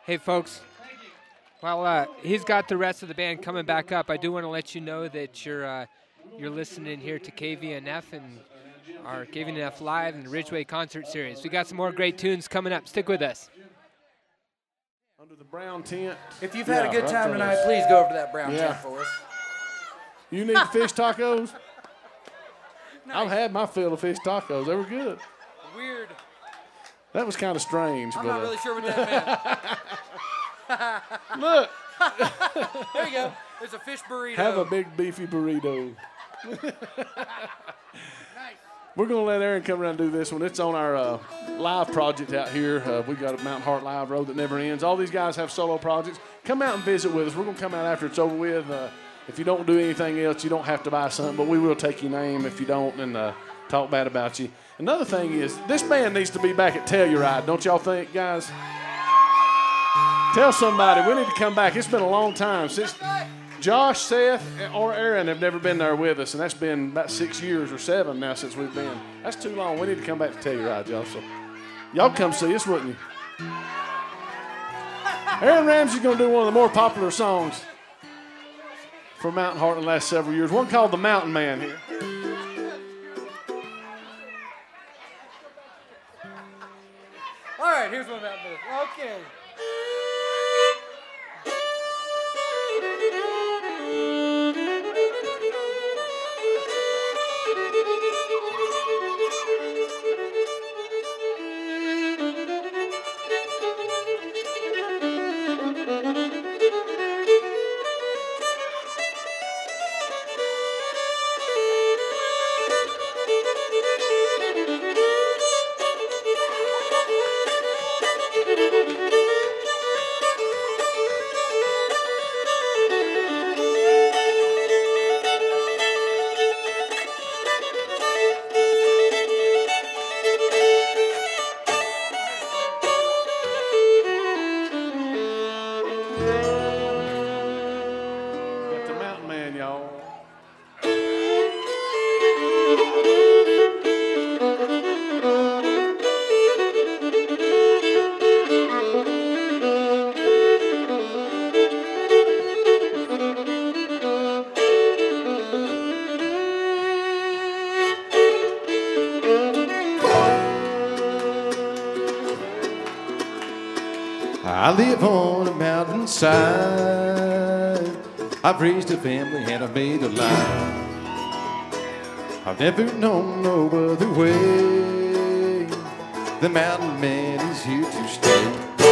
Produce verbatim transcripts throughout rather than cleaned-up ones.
Hey, folks. While uh, he's got the rest of the band coming back up, I do want to let you know that you're uh, you're listening here to K V N F and our K V N F Live and the Ridgeway Concert Series. We got some more great tunes coming up. Stick with us. Under the brown tent. If you've Yeah, had a good right time there. tonight, please go over to that brown Yeah. tent for us. You need fish tacos? I've had my fill of fish tacos. They were good. Weird. That was kind of strange. I'm but, not really sure what that uh, Look, meant. There you go. There's a fish burrito. have a big beefy burrito. We're going to let Aaron come around and do this one. It's on our uh, live project out here. Uh, we got a Mountain Heart Live Road that never ends. All these guys have solo projects. Come out and visit with us. We're going to come out after it's over with. Uh, if you don't do anything else, you don't have to buy something, but we will take your name if you don't and uh, talk bad about you. Another thing is, this band needs to be back at Telluride, don't y'all think, guys? Tell somebody. We need to come back. It's been a long time since Josh, Seth, or Aaron have never been there with us, and that's been about six years or seven now since we've been. That's too long. We need to come back to Telluride, y'all. So y'all come see us, wouldn't you? Aaron Ramsey's going to do one of the more popular songs for Mountain Heart in the last several years. One called The Mountain Man here. All right, here's one about this. Okay. Got the Mountain Man, y'all. I live on a mountainside. I've raised a family and I've made a life. I've never known no other way. The mountain man is here to stay.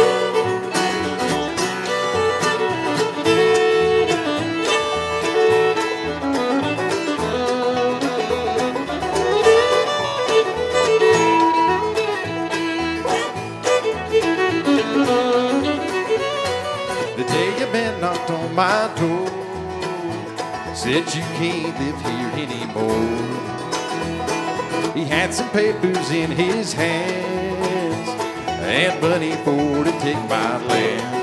The day a man knocked on my door, said you can't live here anymore. He had some papers in his hands and money for to take my land.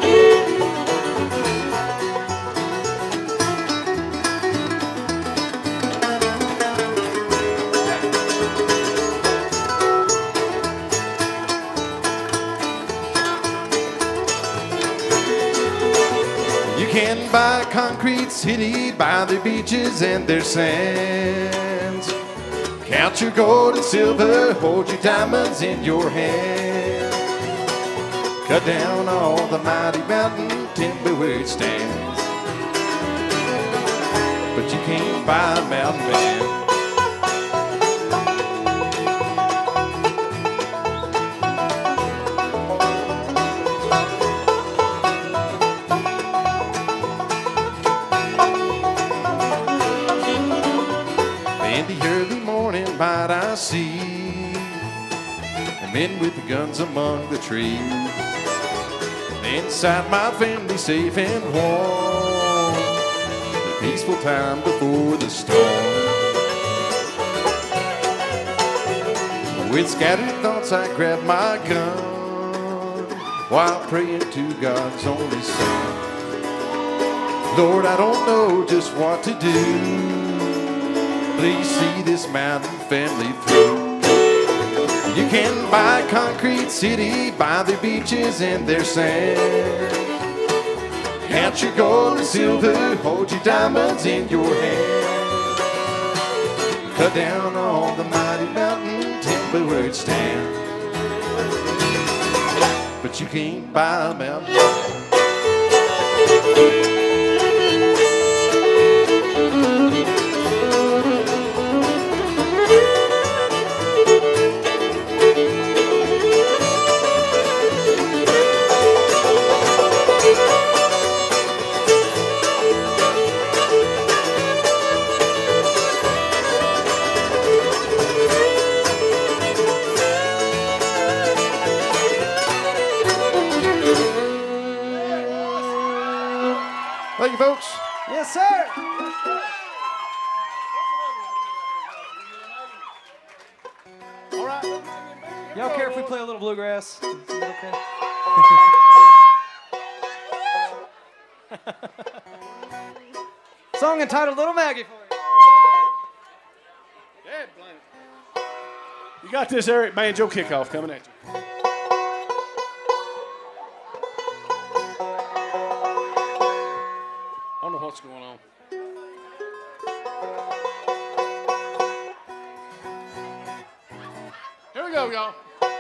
You can buy a concrete city by their beaches and their sands. Count your gold and silver, hold your diamonds in your hand. Cut down all the mighty mountain timber where it stands. But you can't buy a mountain man. In the early morning light I see men with guns among the trees. Inside my family safe and warm, the peaceful time before the storm. With scattered thoughts I grab my gun while praying to God's only Son. Lord, I don't know just what to do. Please see this mountain family through. You can buy Concrete City by their beaches and their sand. Count your gold and silver, hold your diamonds in your hand. Cut down on the mighty mountain timber where it stands. But you can't buy a mountain. Thank you, folks. Yes, sir. All right. Y'all care if we play a little bluegrass? Is that okay? Song entitled Little Maggie for you. Yeah, blame it. You got this, Eric. Banjo kickoff coming at you. I don't know what's going on. Here we go, y'all.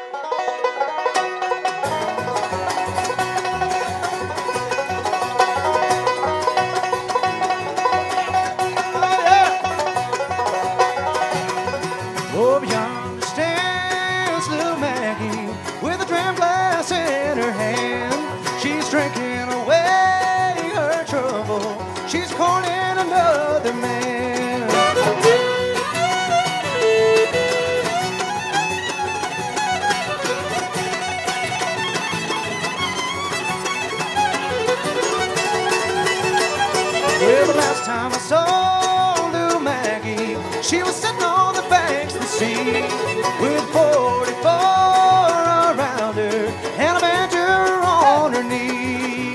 Oh, beyond stands little Maggie with a dram glass in her hand. She's drinking away her trouble. She's courting another man. Well, the last time I saw little Maggie, she was sitting on the banks of the sea with forty-four around her and a banjo on her knee.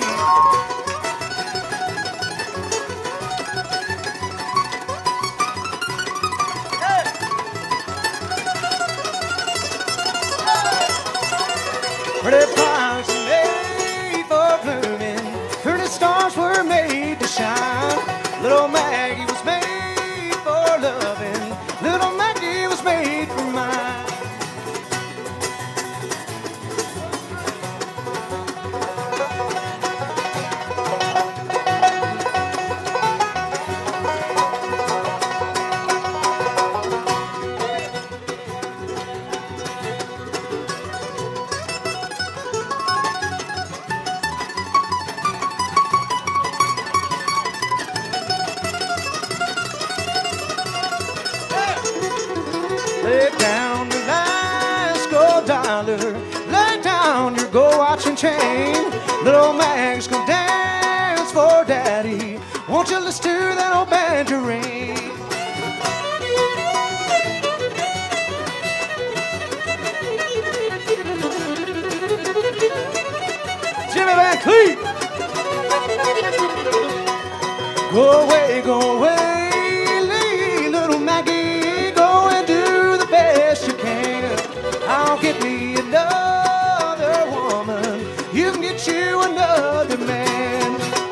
Pretty flowers were made for blooming, pretty stars were made to shine. Little Maggie was made for loving, little Maggie was made for mine. Lay down the last gold dollar, lay down your gold watch and chain. Little Mag's gonna dance for daddy. Won't you listen to that old banjo ring? Jimmy Van Cleef! Go away, go away, leave little Maggie, go and do the best you can. I'll get me another woman, you can get you another man.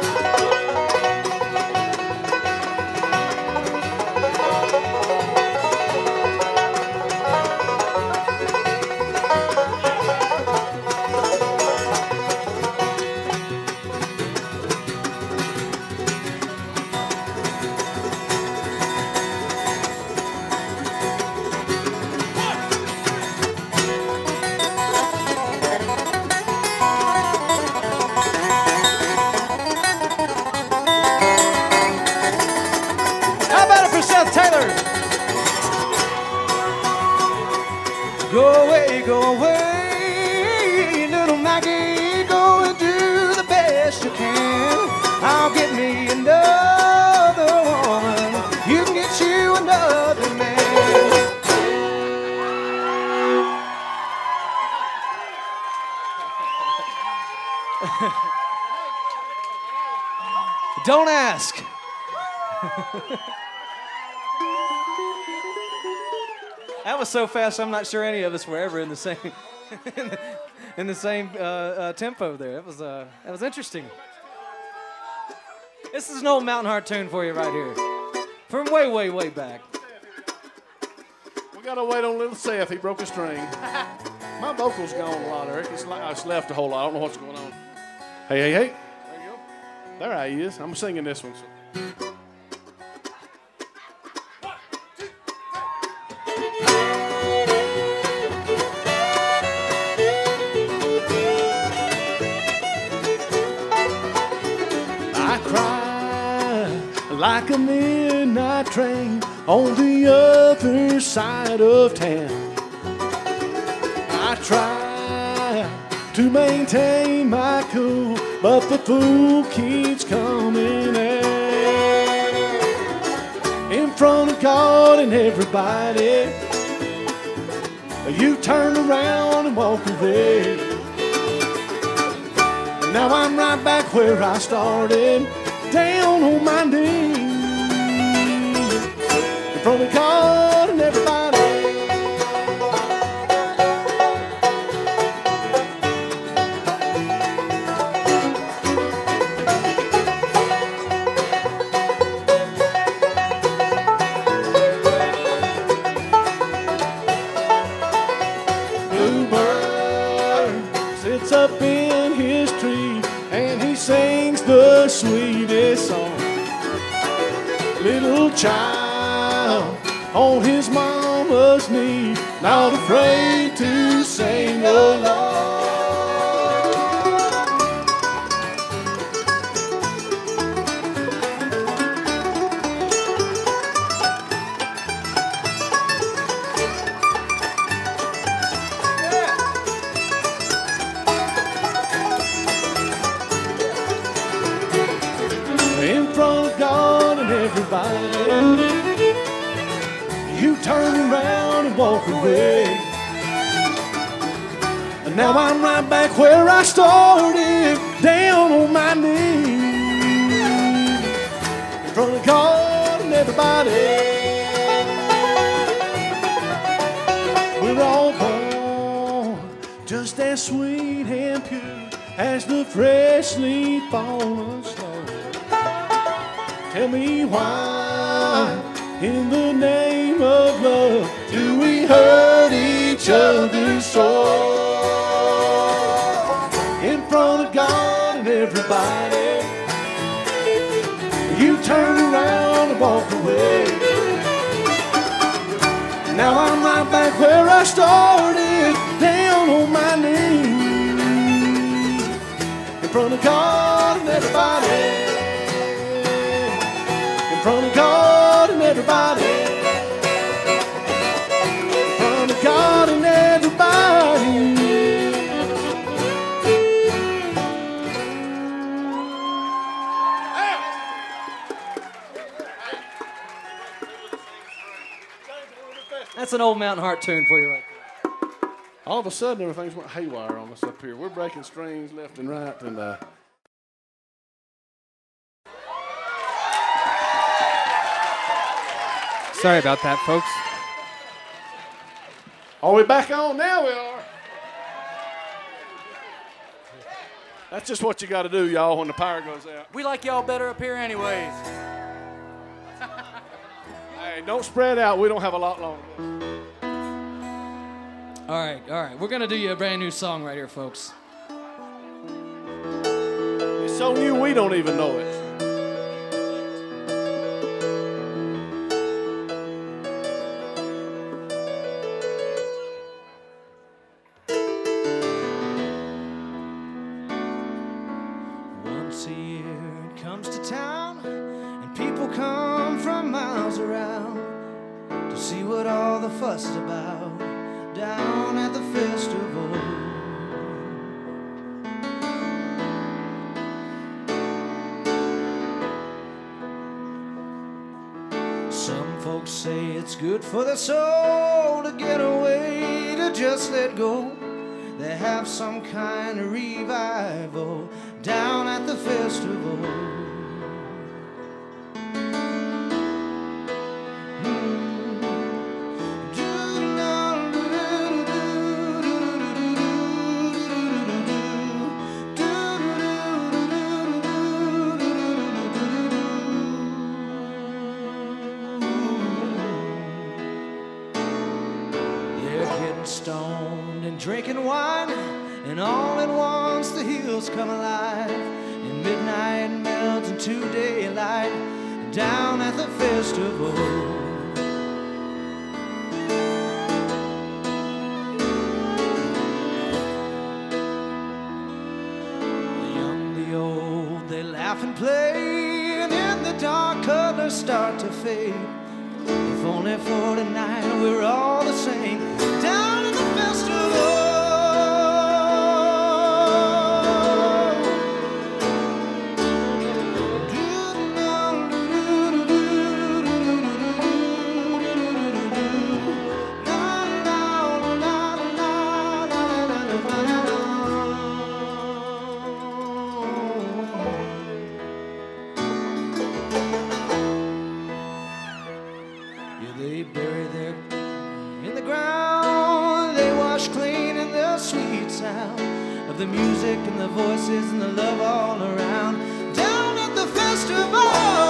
How about it for Seth Taylor? Go away, go away, little Maggie, go and do the best you can. I'll get me another woman, you can get you another man. Don't ask. That was so fast, I'm not sure any of us were ever in the same in, the, in the same uh, uh, tempo there. That was uh, that was interesting. This is an old Mountain Heart tune for you right here, from way, way, way back. We gotta wait on little Seth. He broke a string. My vocals gone a lot, Eric. It's, like, it's left a whole lot. I don't know what's going on. Hey, hey, hey. There you go. There he is. I'm singing this one. So. Like a midnight train on the other side of town. I try to maintain my cool, but the fool keeps coming out. In front of God and everybody, you turn around and walk away. Now I'm right back where I started, down on my knees, in front of God and everybody. Bluebird sits up in his tree and he sings the sweetest song. Little child on his mama's knee, not afraid to sing along. In front of God and everybody, you turn around and walk away. And now I'm right back where I started, down on my knees, in front of God and everybody. We're all born just as sweet and pure as the freshly fallen snow. Tell me why, in the name of love, do we hurt each other so? In front of God and everybody, you turn around and walk away. Now I'm right back where I started, down on my knees, in front of God and everybody. In front of God and everybody. In front of God and everybody. That's an old Mountain Heart tune for you right there. All of a sudden, everything's went haywire on us up here. We're breaking strings left and right, and uh, Sorry about that, folks. are we back on? Now we are. That's just what you got to do, y'all, when the power goes out. We like y'all better up here anyways. Hey, don't spread out. We don't have a lot longer. All right, all right. We're going to do you a brand new song right here, folks. It's so new we don't even know it. Once a year it comes to town, and people come from miles around to see what all the fuss is about down at the festival. Some folks say it's good for the soul to get away, to just let go. They have some kind of revival down at the festival. Mm. Do and all at once the hills come alive, and midnight melts into daylight down at the festival. The young, the old, they laugh and play, and in the dark colors start to fade. If only for tonight we're all the same down at the festival. Of the music and the voices and the love all around down at the festival.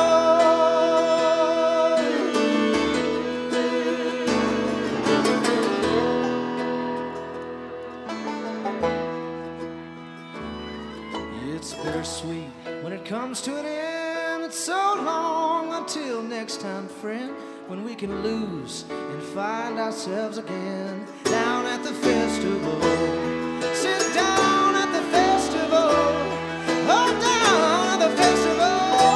It's bittersweet when it comes to an end. It's so long until next time, friend, when we can lose and find ourselves again down at the festival. Sit down at the festival, oh, down at the festival.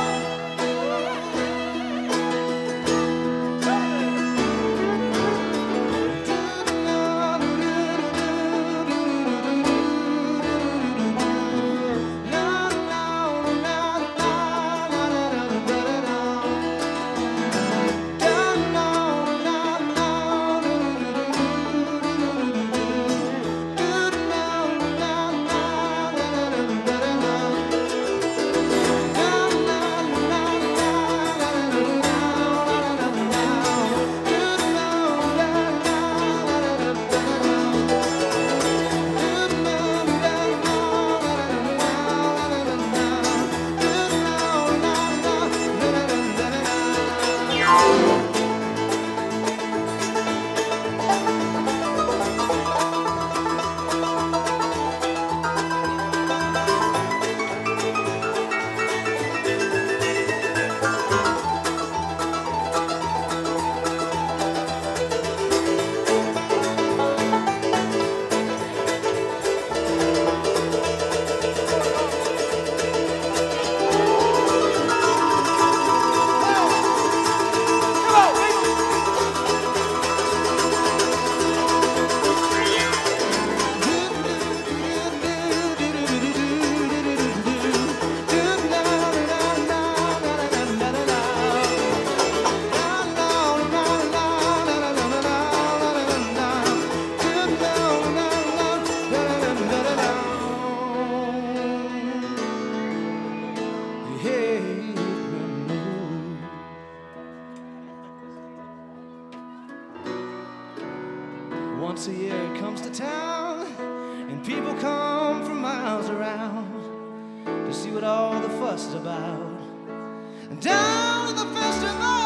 Once a year it comes to town, and people come from miles around to see what all the fuss is about. And down at the festival,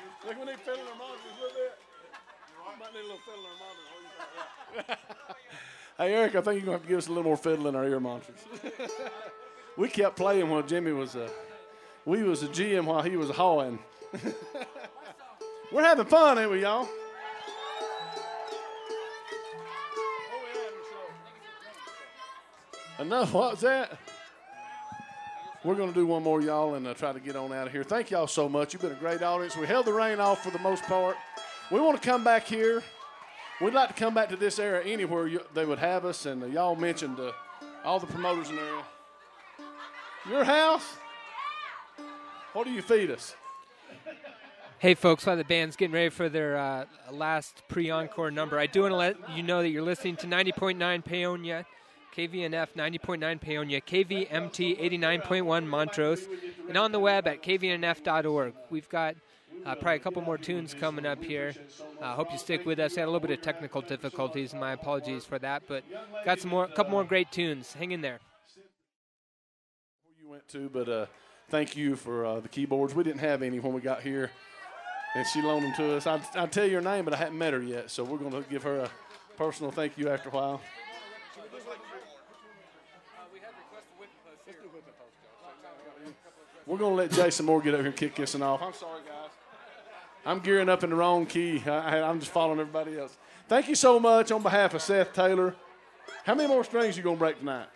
Look, we need fiddling our monitors a little bit. Might need a little fiddling our monitors. Hey, Eric, I think you're going to have to give us a little more fiddle in our ear monitors. We kept playing while Jimmy was a, we was a G M while he was a hawing. We're having fun, ain't we, y'all? Enough, what's that? We're going to do one more, y'all, and uh, try to get on out of here. Thank y'all so much. You've been a great audience. We held the rain off for the most part. We want to come back here. We'd like to come back to this area anywhere you, they would have us, and uh, y'all mentioned uh, all the promoters in the area. Your house? What do you feed us? Hey, folks, while the band's getting ready for their uh, last pre-encore number, I do want to let you know that you're listening to ninety point nine Paonia, K V N F ninety point nine Paonia, K V M T eighty-nine point one Montrose, and on the web at K V N F dot org. We've got uh, probably a couple more tunes coming up here. I uh, hope you stick with us. We had a little bit of technical difficulties, and my apologies for that, but got some more, a couple more great tunes. Hang in there. You went to, but uh, thank you for uh, the keyboards. We didn't have any when we got here, and she loaned them to us. I'd, I'd tell you her name, but I hadn't met her yet, so we're going to give her a personal thank you after a while. We're going to let Jason Moore get over here and kick this one off. I'm sorry, guys. I'm gearing up in the wrong key. I, I'm just following everybody else. Thank you so much on behalf of Seth Taylor. How many more strings you going to break tonight?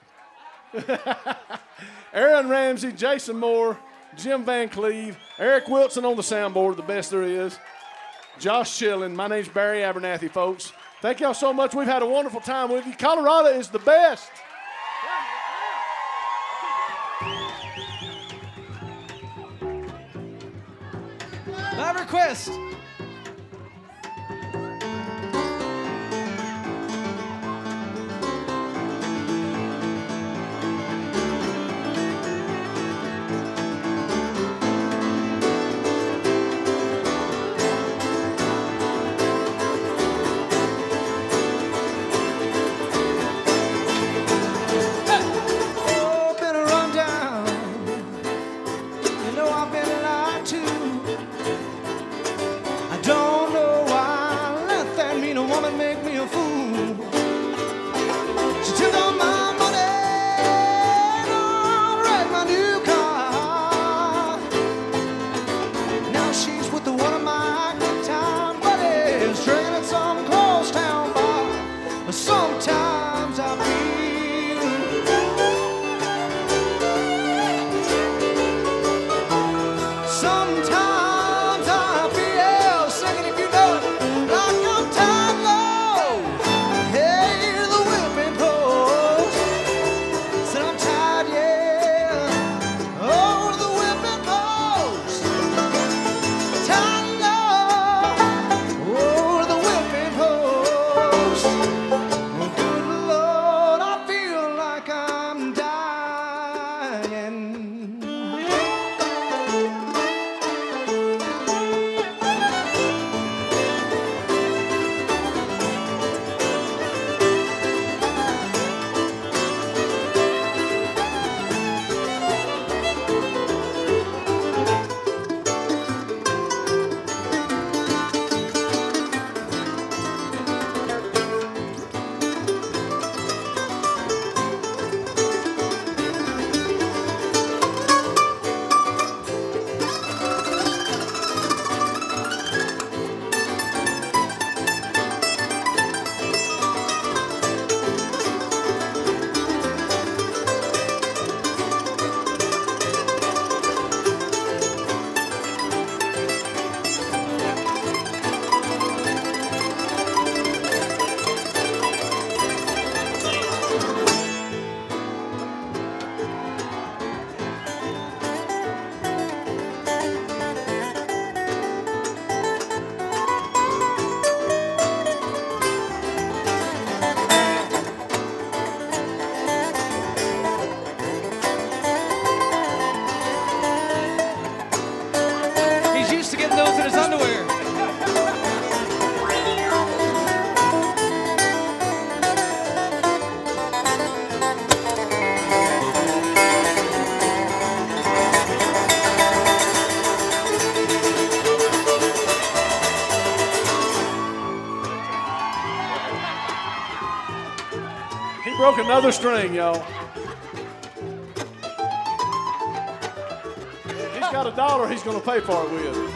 Aaron Ramsey, Jason Moore, Jim Van Cleve, Eric Wilson on the soundboard, the best there is. Josh Schilling. My name's Barry Abernathy, folks. Thank y'all so much. We've had a wonderful time with you. Colorado is the best. My request. broke another string, y'all. He's got a dollar he's going to pay for it with.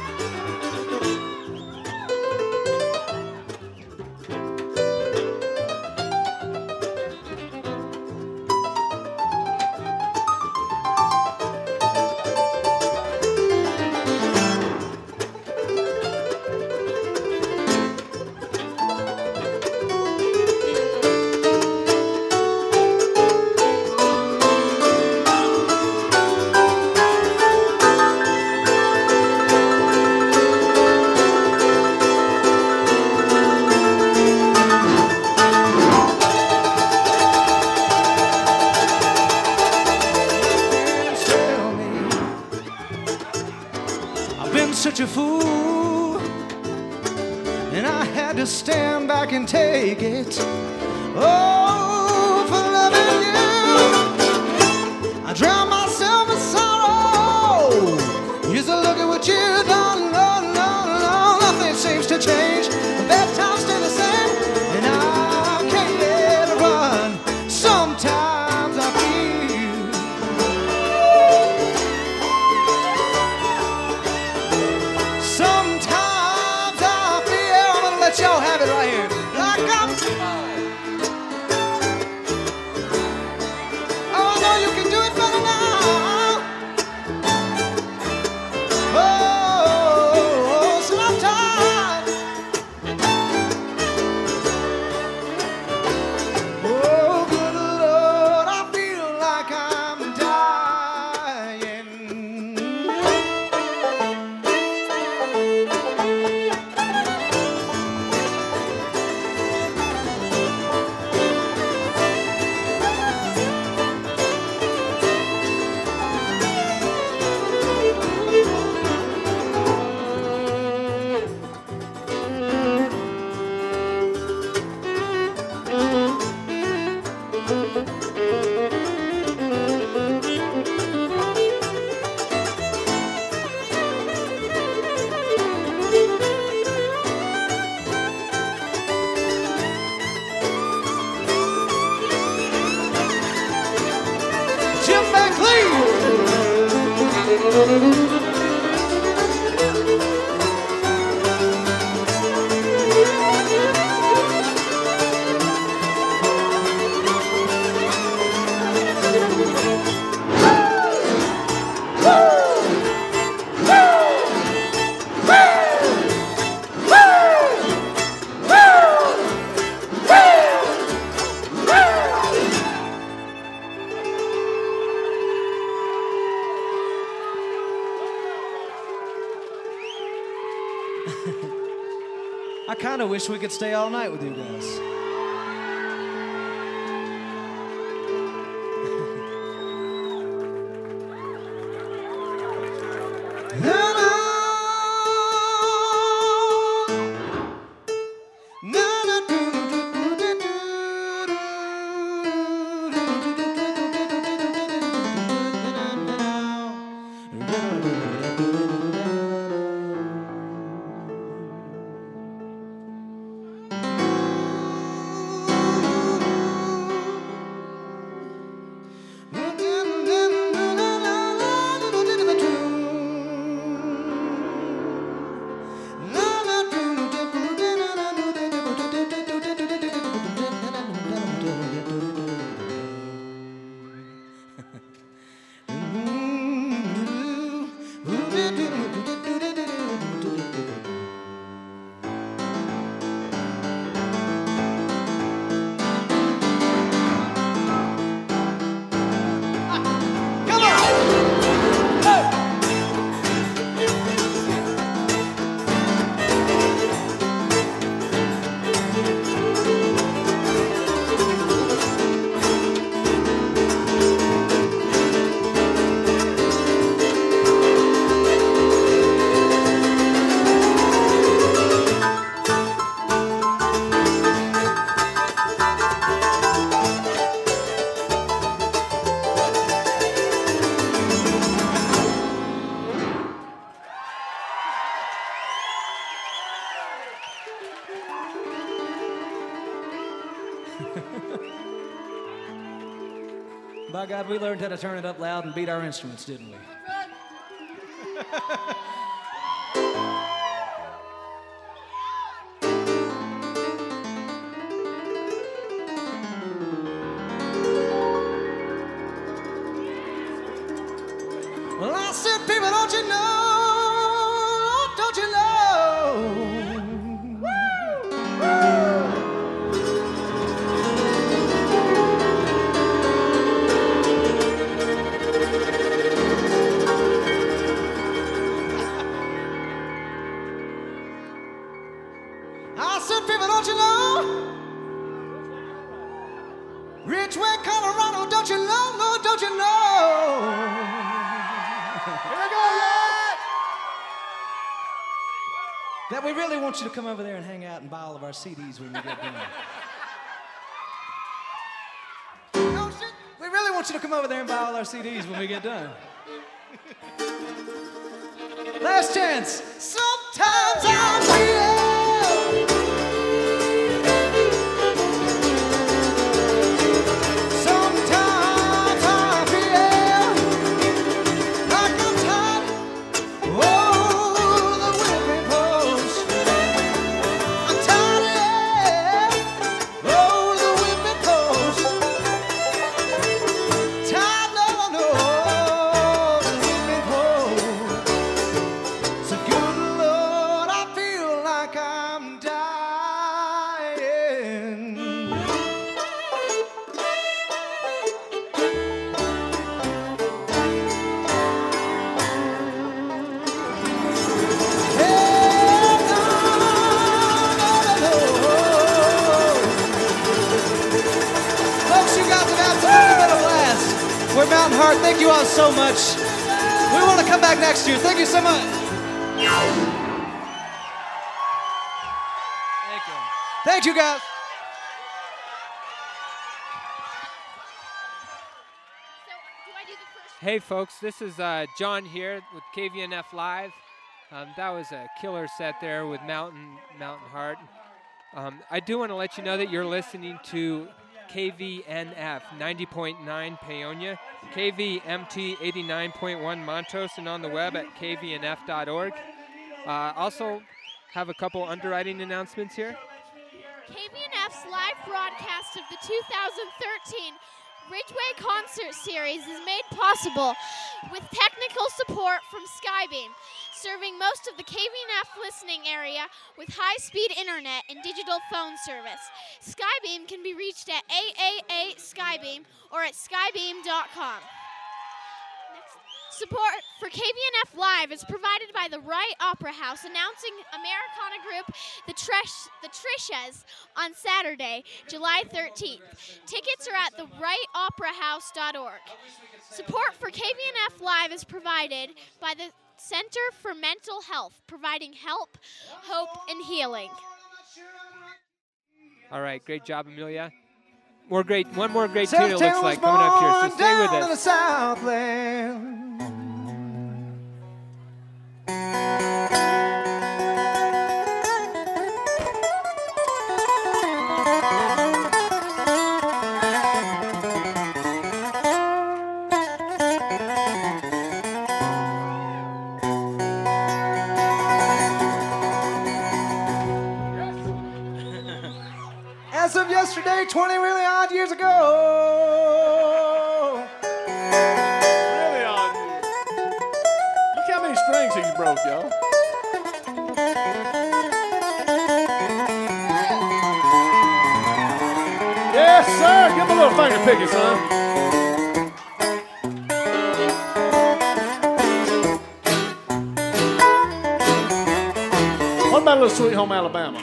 Such a fool, and I had to stand back and take it. Oh, for loving you, I drown myself in sorrow. Used to look at what you've done, no, no, no, nothing seems to change. The bad times stay the same, and I can't let it run. Sometimes I feel. Y'all have it right here. Like I'm. Oh, I know you can do it better now. Oh, sometimes. Oh, good Lord, I feel like I'm dying. Jim McLean. I kind of wish we could stay all night with you guys. By God, we learned how to turn it up loud and beat our instruments, didn't we? Well, I said, people, don't you know? Don't you know? Woo! Woo! I said, people, don't you know? Ridgeway, Colorado, don't you know? No, don't you know? Here we go, y'all! That we really want you to come over there and hang out and buy all of our C Ds when we get done. No shit. We really want you to come over there and buy all our C Ds when we get done. Last chance. Sometimes I feel. We're Mountain Heart. Thank you all so much. We want to come back next year. Thank you so much. Thank you. Thank you, guys. Hey, folks, this is uh, John here with K V N F Live. Um, that was a killer set there with Mountain Mountain Heart. Um, I do want to let you know that you're listening to K V N F ninety point nine Paonia, K V M T eighty-nine point one Montrose, and on the web at k v n f dot org. Uh, also have a couple underwriting announcements here. K V N F's live broadcast of the two thousand thirteen Ridgeway Concert Series is made possible with technical support from Skybeam, serving most of the K V N F listening area with high-speed internet and digital phone service. Skybeam can be reached at A A A Skybeam or at skybeam dot com. Support for K V N F Live is provided by the Wright Opera House, announcing Americana group The, Tresh, the Trishas on Saturday, July thirteenth. Tickets are at the wright opera house dot org. Support for K V N F Live is provided by the Center for Mental Health, providing help, hope, and healing. All right, great job, Amelia. More great, one more great tune it looks like coming up here, so stay with us. In the Southland. As of yesterday, twenty really odd years ago. Really odd years. Look how many strings he's broke, y'all. Yes, sir. Give him a little finger picking, son. What about a little Sweet Home Alabama?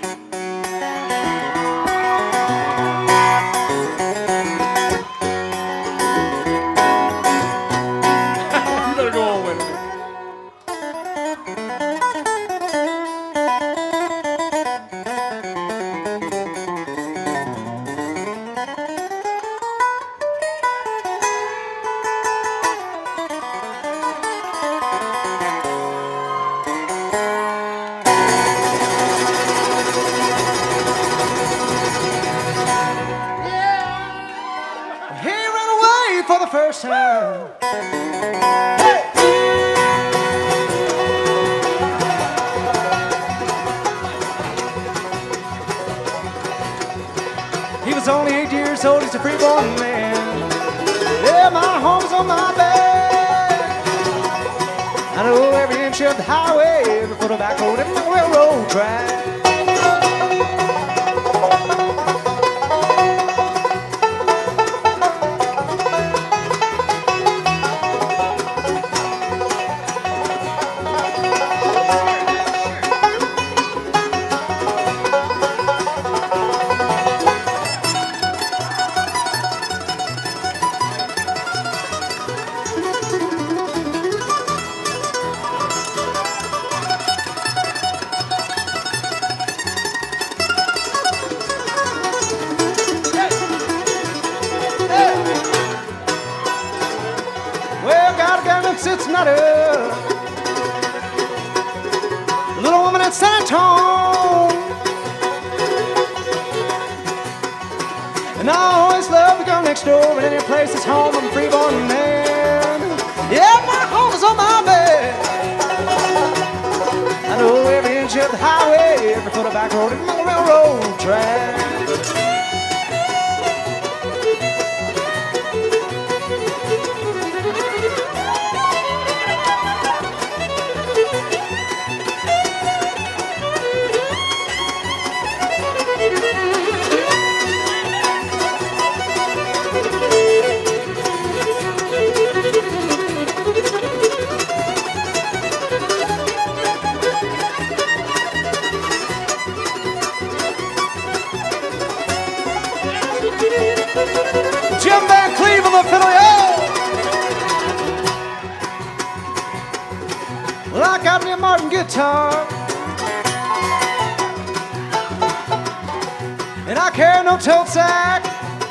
first time. He was only eight years old, he's a freeborn man. Yeah, my home's on my back. I know every inch of the highway, every foot of back road, every railroad track. Cincinnati, little woman at San Antonio, and I always love the girl next door. But any place is home, I'm a freeborn man. Yeah, my home is on my bed. I know every inch of the highway, every foot of back road, and the railroad track. Jim Van Cleve on the fiddle, yeah. Well, I got me a Martin guitar, and I carry no tote sack.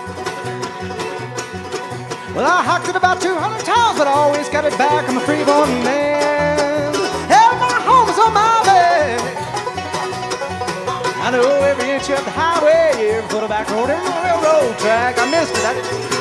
Well, I hocked it about two hundred times, but I always got it back. I'm a freeborn man. Hell, my home is on my bed. I know every inch of the highway, every foot of back road, every railroad track. I missed it. I didn't.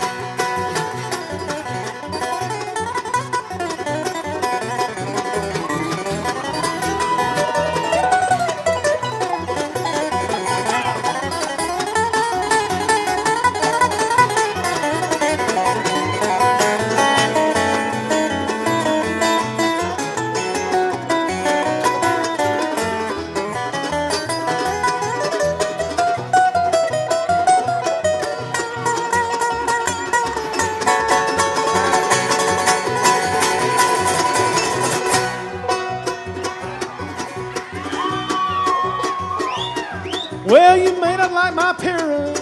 Well, you may not like my appearance,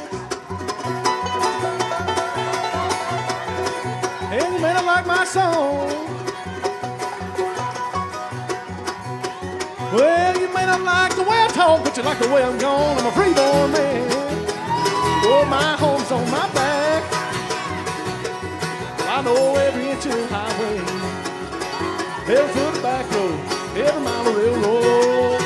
and you may not like my song. Well, you may not like the way I talk, but you like the way I'm gone. I'm a freeborn man. Oh, my home's on my back. I know every inch of the highway, every foot of back road, every mile of railroad.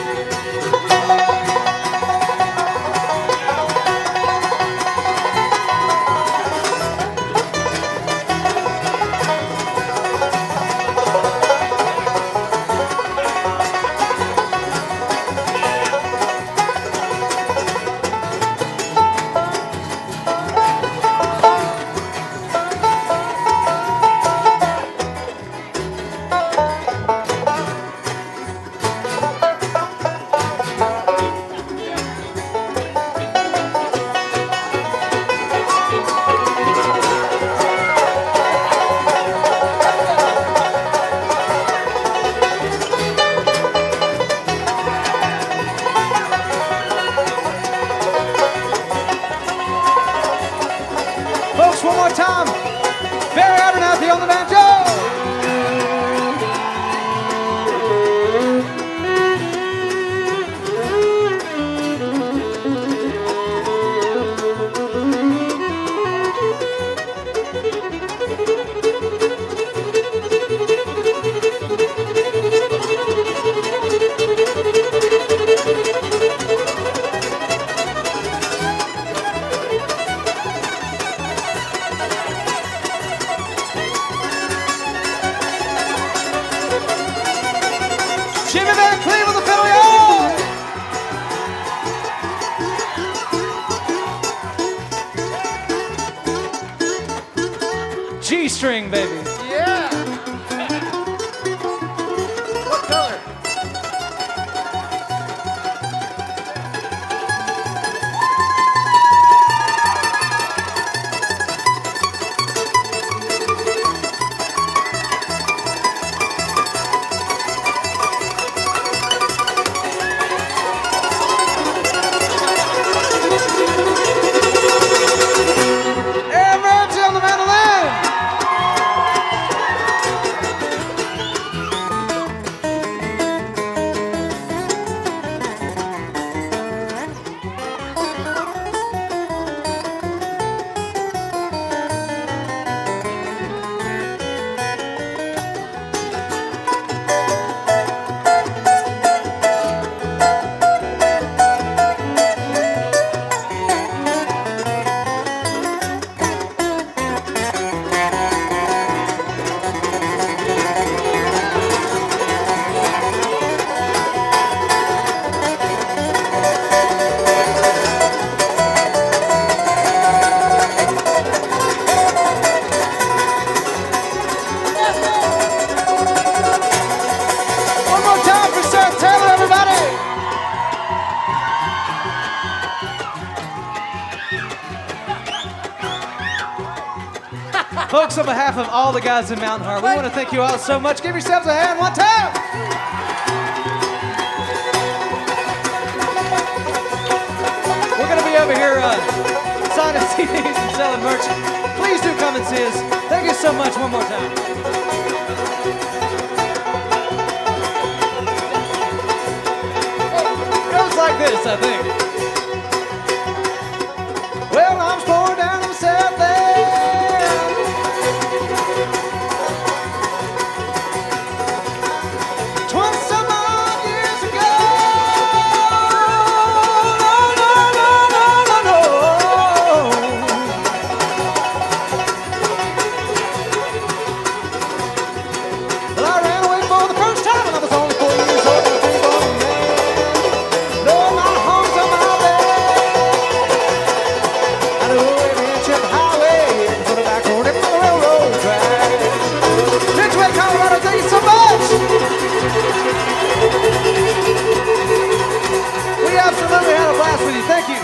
ring, baby. Yeah. What color? Everyone's on the mandolin. One more time for Seth Taylor, everybody. Folks, on behalf of all the guys in Mountain Heart, we want to thank you all so much. Give yourselves a hand one time. We're going to be over here uh, signing C Ds and selling merch. Please do come and see us. Thank you so much one more time. Goes like this, I think. Well, I'm pouring down in the south end. Twenty some odd years ago. No, no, no, no, no, no. Well, I ran away for the first time when I was only four years old. I was a big-born man. Lord, my home's on my bed. I knew every inch of the highway from the back road and from the railroad track. Ridgeway, Colorado, thank you so much. We absolutely had a blast with you. Thank you.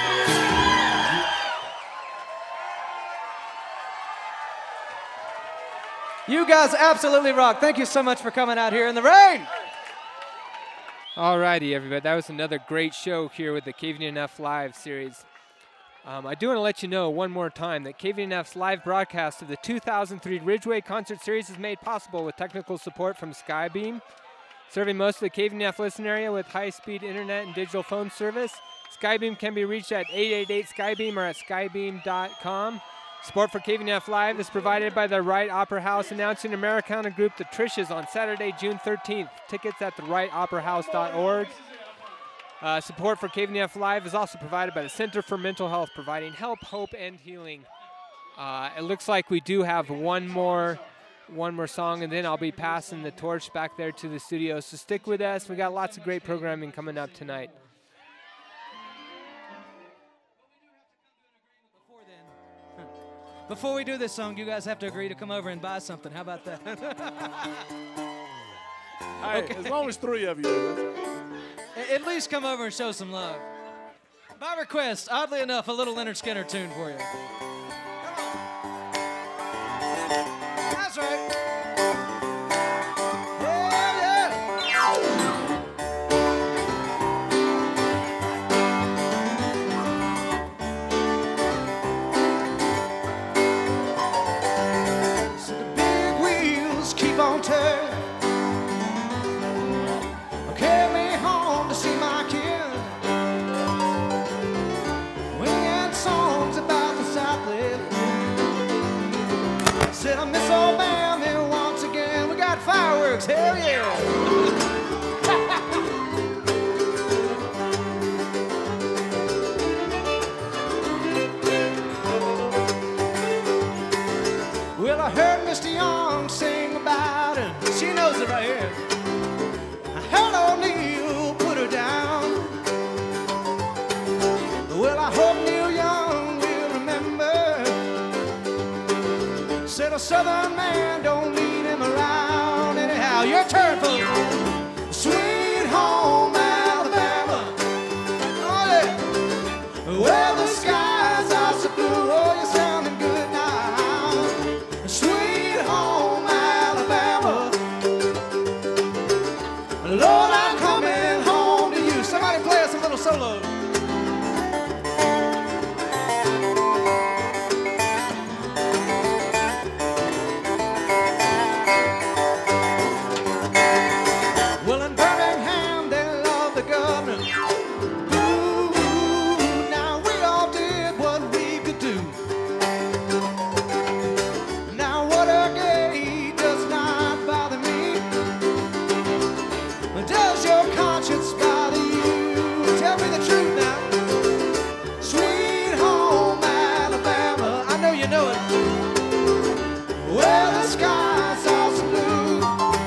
You guys absolutely rock. Thank you so much for coming out here in the rain. Alrighty, everybody. That was another great show here with the K V N F Live series. Um, I do want to let you know one more time that K V N F's live broadcast of the two thousand three Ridgeway Concert Series is made possible with technical support from Skybeam, serving most of the K V N F listen area with high-speed internet and digital phone service. Skybeam can be reached at eight eight eight Skybeam or at skybeam dot com. Support for K V N F Live is provided by the Wright Opera House announcing Americana group The Trishas on Saturday, June thirteenth. Tickets at the wright opera house dot org. Uh, support for K V N F Live is also provided by the Center for Mental Health, providing help, hope, and healing. Uh, it looks like we do have one more, one more song, and then I'll be passing the torch back there to the studio. So stick with us. We got lots of great programming coming up tonight. Before we do this song, you guys have to agree to come over and buy something. How about that? Hey, Okay. as long as three of you do, that's right. A- At least come over and show some love. By request, oddly enough, a little Leonard Skinner tune for you. That's right. Yeah, yeah. So the big wheels keep on turning. Carry me home to see my kid. We had songs about the Southland. Said I miss old Bam a southern man don't need him around anyhow. Your turn, folks. Sweet home Alabama. Oh, yeah. Where the skies are so blue. Oh, you're sounding good now. Sweet home Alabama. Lord, I'm coming home to you. Somebody play us a little solo. Well, in Birmingham, they love the governor. Ooh, now we all did what we could do. Now Watergate does not bother me. Does your conscience bother you? Tell me the truth now. Sweet home Alabama. I know you know it. Where the skies are so blue.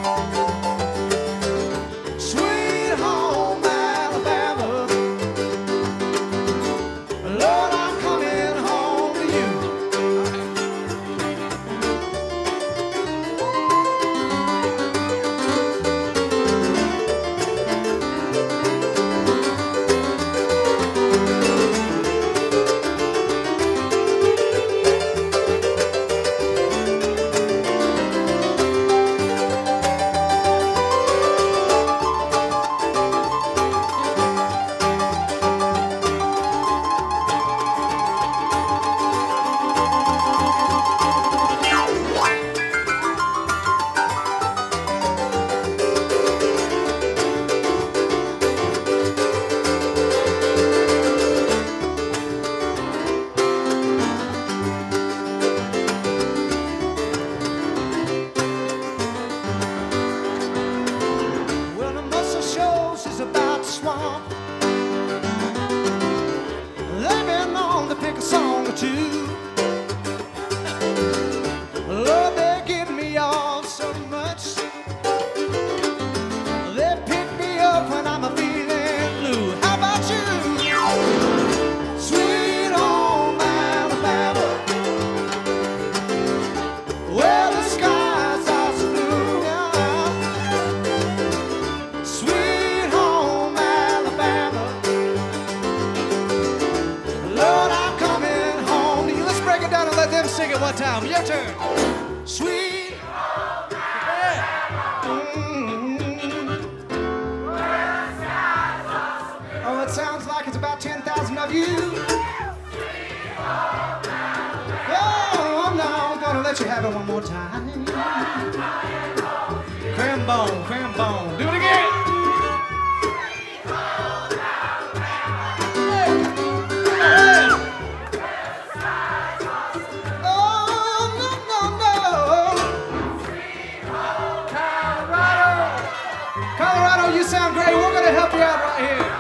Sweet home Alabama. Lord, I'm coming home to you. Well, the muscle shows is about to swamp. They've been known to pick a song or two. Lord, they give me off so much. They pick me up when I'm a feeling blue. How about you? Sweet home Alabama. Where the skies are so blue now. Sweet home Alabama. Lord, I'm coming home to you. Let's break it down and let them sing it one time. Your turn. Sweet home Alabama. Oh, it sounds like it's about ten thousand of you. Oh, no, I'm gonna let you have it one more time. Crambone, crambone. Do it again. Oh, no, no, no. Colorado. Colorado, you sound great. We're gonna help you out right here.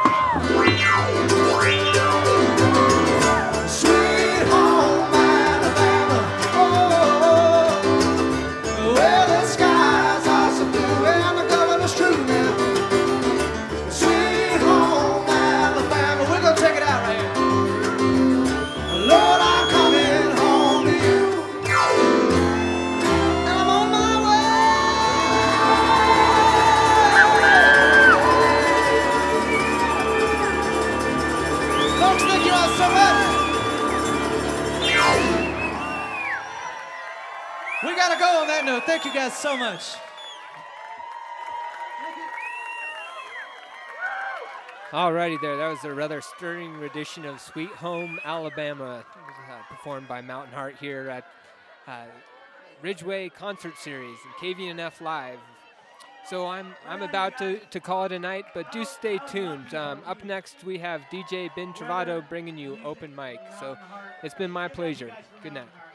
Sweet home Alabama. Oh, where the skies are so blue and the governor's true now. Sweet home Alabama. We're gonna take it out right here. Lord, I'm coming home to you. And I'm on my way. Folks, thank you all so much. We gotta go on that note. Thank you guys so much. Alrighty there, that was a rather stirring rendition of Sweet Home Alabama, it was, uh, performed by Mountain Heart here at uh, Ridgeway Concert Series and K V N F Live. So I'm I'm about to, to call it a night, but do stay tuned. Um, up next we have D J Ben Travado bringing you open mic. So it's been my pleasure. Good night.